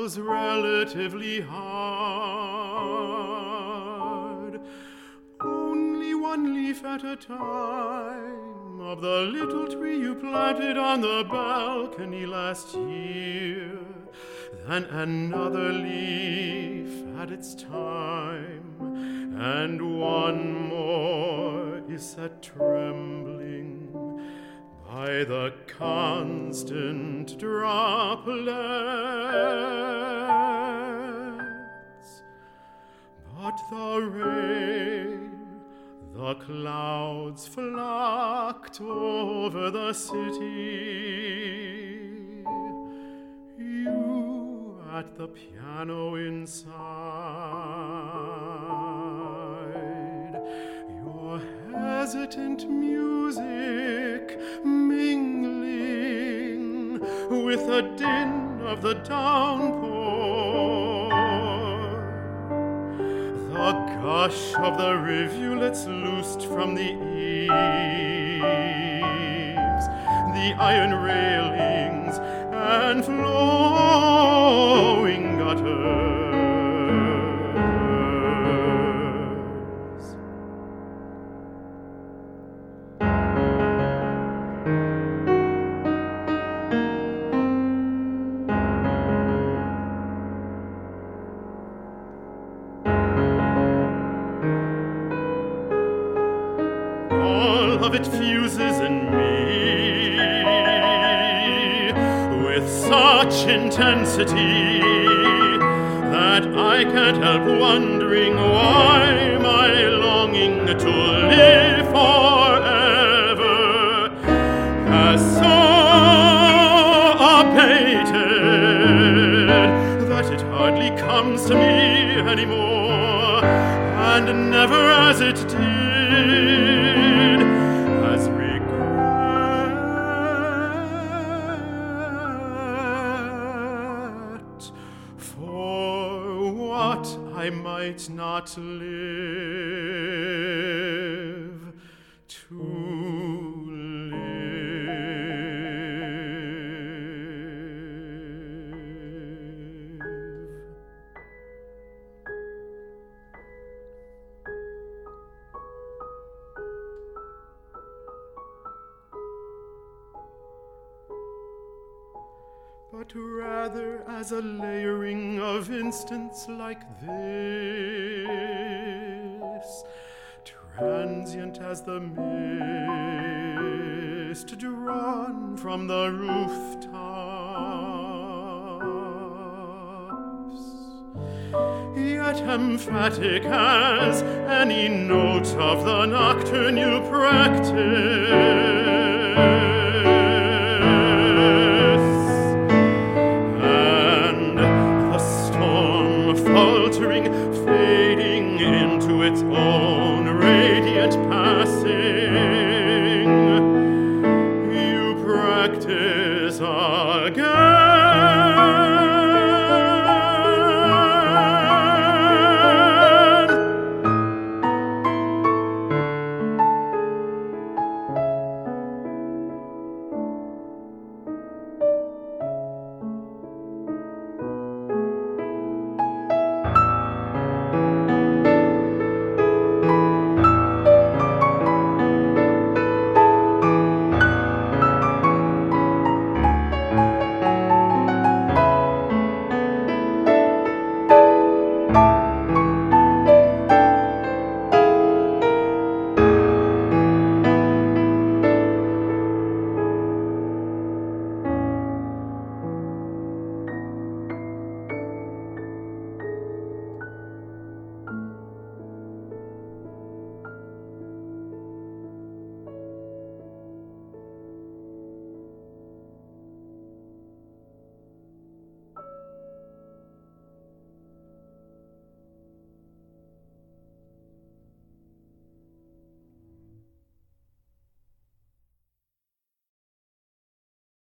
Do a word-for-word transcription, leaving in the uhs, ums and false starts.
feels relatively hard. Only one leaf at a time of the little tree you planted on the balcony last year, then another leaf at its time, and one more is set trembling by the constant droplets. But the rain, the clouds flocked over the city. You at the piano inside, your hesitant music mingling with the din of the downpour, the gush of the rivulets loosed from the eaves, the iron railings and flowing gutters. All of it fuses in me with such intensity that I can't help wondering why my longing to live forever has so abated that it hardly comes to me anymore, and never as it did, as regret for what I might not live to but rather as a layering of instants like this, transient as the mist drawn from the rooftops, yet emphatic as any note of the nocturne you practice.